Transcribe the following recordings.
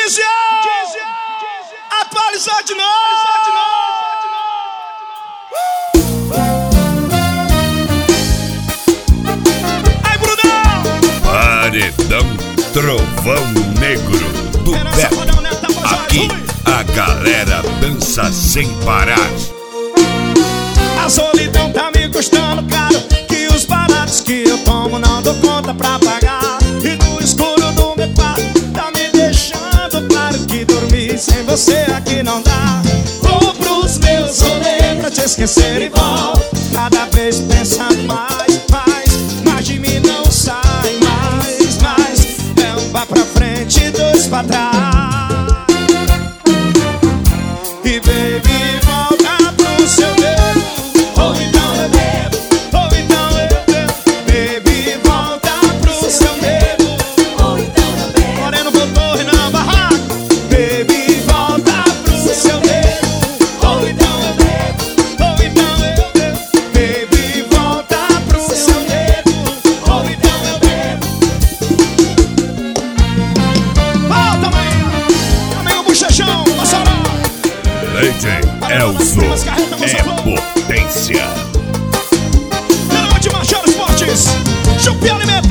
Atualizar de novo. Aí, Brunão. Paredão Trovão Negro do Beto. Aqui a galera dança sem parar. A solidão tá me custando caro, que os baratos que eu tomo não dou conta pra pagar. E no escuro do meu quarto tá me deixando claro que dormir sem você aqui não dá. Vou pros meus rolês pra te esquecer e volto, cada vez pensando mais de mim não sai mais. É um vá pra frente e dois pra trás. E baby, volta pro seu dedo, ou então eu bebo, ou então eu bebo. Baby, volta pro seu dedo, ou então eu bebo. Moreno voltou e na barraca. Baby, volta pro seu dedo, ou então eu bebo, ou então eu bebo. Baby, volta pro seu dedo, ou então eu bebo. Volta, mãe! Também o bochechão, passarão. DJ Elzo é potência. Verão de Machado Esportes, Chupi Alimento.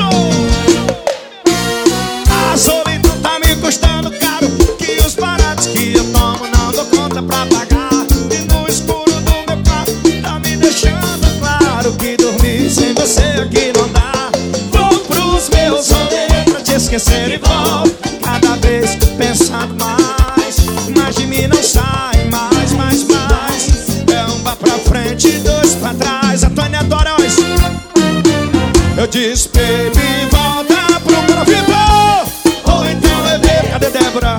A solidão tá me custando caro, que os baratos que eu tomo não dou conta pra pagar. E no escuro do meu quarto tá me deixando claro que dormir sem você aqui não dá. Vou pros meus rolês pra te esquecer e volto, cada vez pensando mais de mim não sai mais. É um vá pra frente e dois pra trás. Antônia Dorões. Eu disse, baby, volta pro Vitor, ou então eu bebo. Cadê Débora?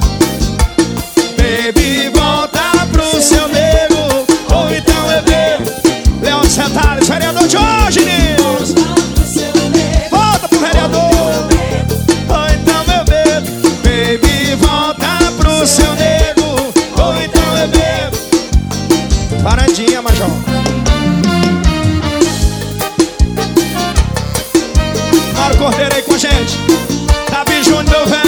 Baby, volta pro seu nego, ou então eu bebo. Leão de Setales, vereador Diógenes. Volta pro vereador, ou então eu bebo. Baby, volta pro seu nego, ou então eu bebo. Paradinha, Major. Mário Cordeiro aí com a gente. Davi Júnior, meu velho.